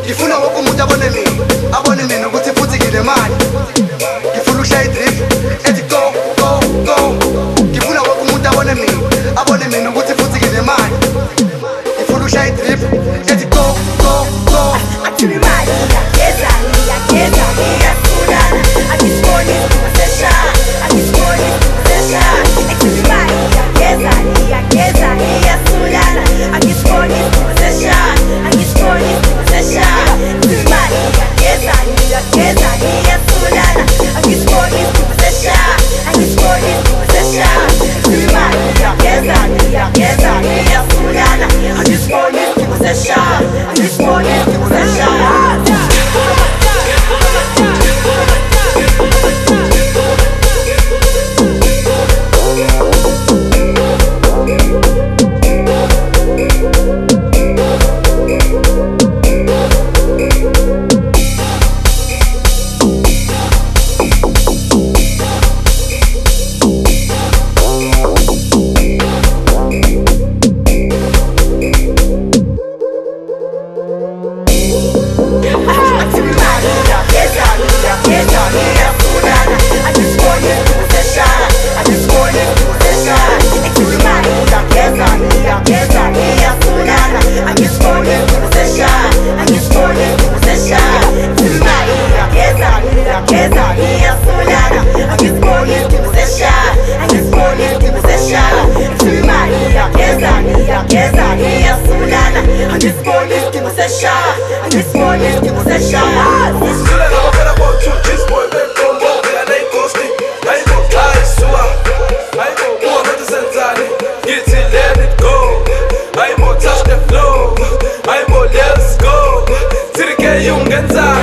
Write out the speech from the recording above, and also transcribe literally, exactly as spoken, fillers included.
ngifuna wonke umuntu abone mina, abone mina ukuthi futhi nginemali. Ngifuna ukushaya idrip ethi go go go. Ngifuna wonke umuntu abone mina, abone mina ukuthi futhi nginemali. Ngifuna ukushaya idrip ethi go go go. Akuthiwa imali iyageza, iyageza, iyasulana. Angisiboni isidingo seshaya, angisiboni isidingo seshaya. Akuthiwa imali iyageza, iyageza, iyasulana. Angisiboni isidingo seshaya, angisiboni isidingo seshaya. Akuthiwa imali iyageza, iyageza, iyasulana. Angisiboni isidingo seshaya, angisiboni isidingo seshaya. Akuthiwa imali iyageza, iyageza, iyasulana. Angisiboni isidingo seshaya, angisiboni isidingo seshaya. Let's go to the K, you can